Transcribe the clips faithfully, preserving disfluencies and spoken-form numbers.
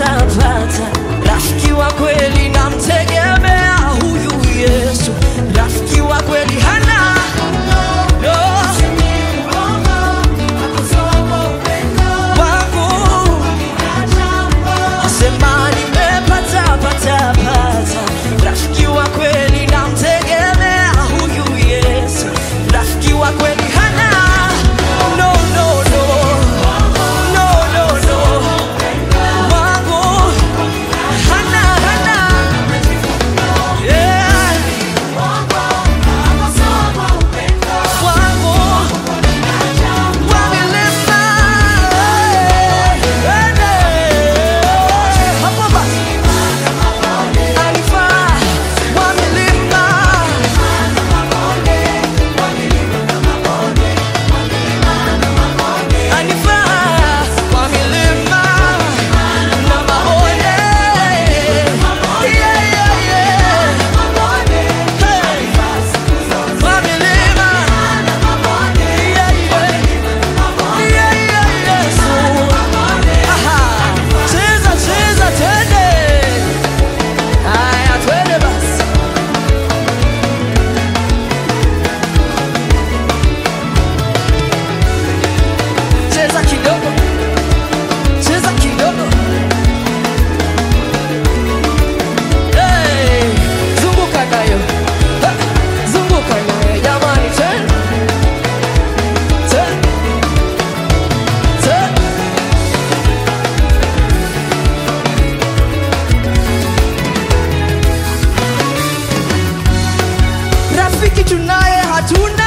pata. Rafiki wa kweli namtegemea huyu Yesu. Rafiki wa kweli hana no. Wangu sema nimepata pata pata. Rafiki wa kweli namtegemea huyu Yesu. Rafiki wa kweli hana no no no no no no. Wangu hana hana yeah. Wangu wamilima hapo basi Anifa wamilima Anifa wamilima na maone yeah yeah yeah hey wamilima yeah yeah yeah yeah Yesu aha cheza cheza twende haya twende basi cheza kidogo cheza kidogo hey zunguka nayo Ha, zunguka nayo jamani twende twende twende rafiki tunaye hatuna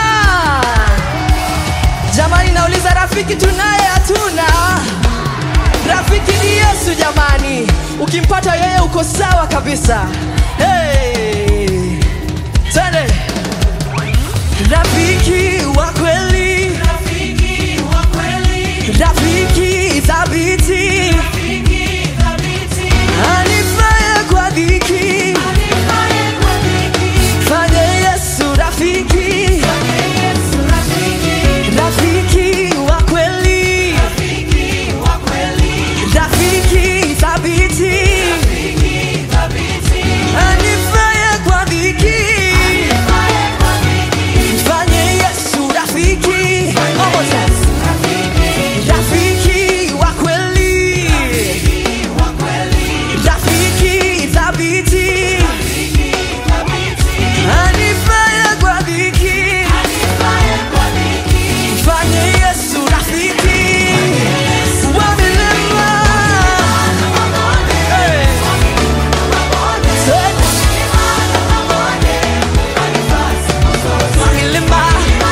jamani nauliza rafiki tunaye hatuna rafiki ni Yesu jamani ukimpata yeye uko sawa kabisa hey twende rafiki wa kweli rafiki thabiti anifaye kwa dhiki fanye Yesu rafiki rafiki wa kweli rafiki thabiti anifaye kwa dhiki fanye Yesu rafiki rafiki wa kweli rafiki thabiti anifaye kwa dhiki fanye Yesu rafiki wamilima hey wamilima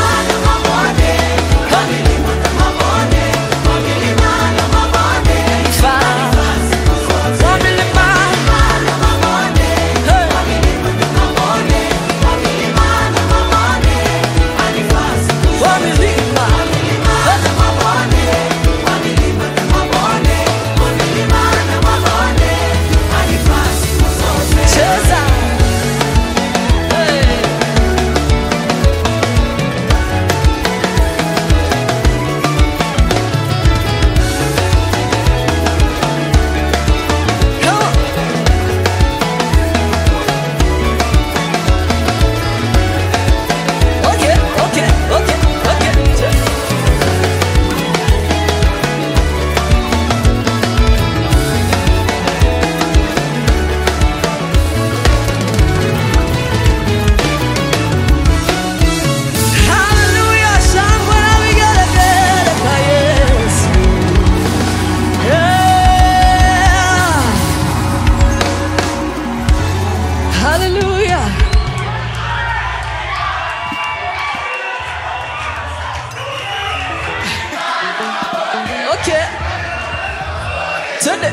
twende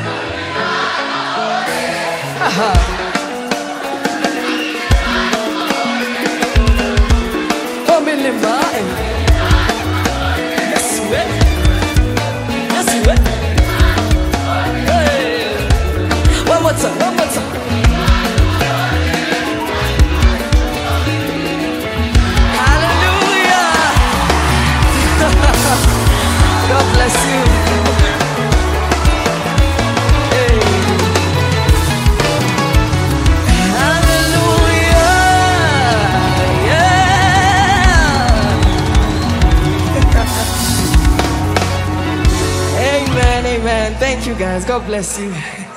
aha wamilima Yesu we Yesu we hey one more time one more time hallelujah God bless you hey Amen. Thank you guys. God bless you.